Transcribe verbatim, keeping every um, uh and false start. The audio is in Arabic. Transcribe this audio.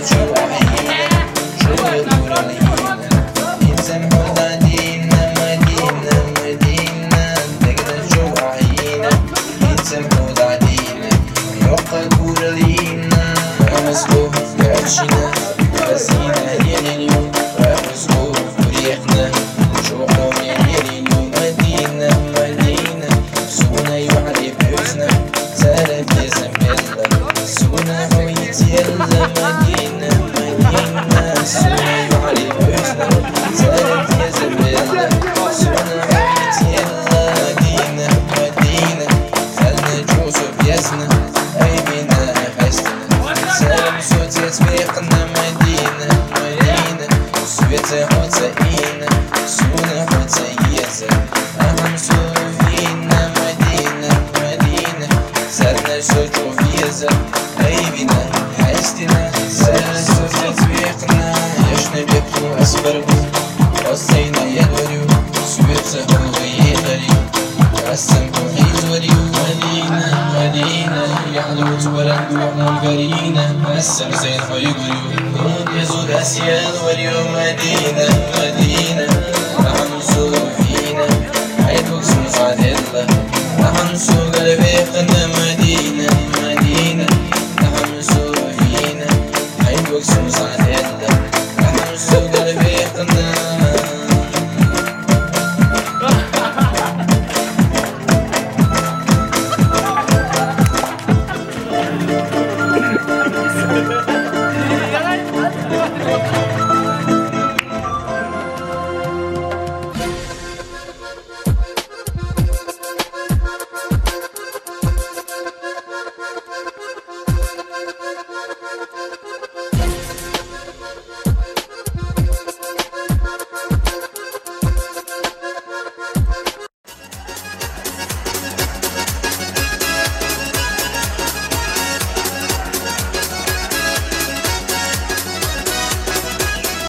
تشوف عينا شغل ورلينا يسمحوا دعدينا مدينة مدينة تقدر تشوف عينا يسمحوا دعدينا يوقع ورلينا مسكوف بعشنا بسينا يلينيو مسكوف وريحنا شوقهم يلينيو مدينة مدينة سونا يوعدي بحسنا سالت يزميلا سونا حويت يلا مدينة مدينة سونا يوعدي بحسنا سالت يزميلا سونا حويت يلا مدينة مدينة خلنا جوسف يسنا أي بينا حسنا سلام صوت يتفيقنا مدينة مدينة سويتا حوتاينا سونا حوتايتا أهم صوفينا مدينة مدينة سالنا سوتو فيزا أي بينا حسنا سلام صوت يتفيقنا يشنا بيبتو أسبربو قصينا يدوريو سويتا حوغي غريو قسمكو حيزوريو مدينة مدينة يحلوت ولندو منقرينا قسم زين حيقريو يزود أسياد وريو مدينة مدينة نحن صوفينا حيدوك سمصاد الله نحن سوق البيقنا مدينة مدينة نحن صوفينا حيدوك سمصاد الله نحن سوق البيقنا